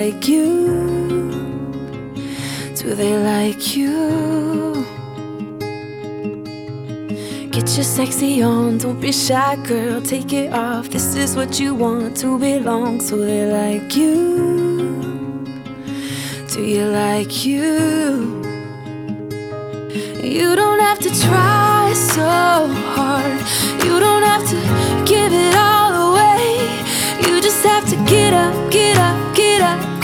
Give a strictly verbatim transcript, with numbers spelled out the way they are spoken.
like you? Do they like you? Get your sexy on, don't be shy, girl, take it off. This is what you want, to belong. So they like you. Do you like you? You don't have to try so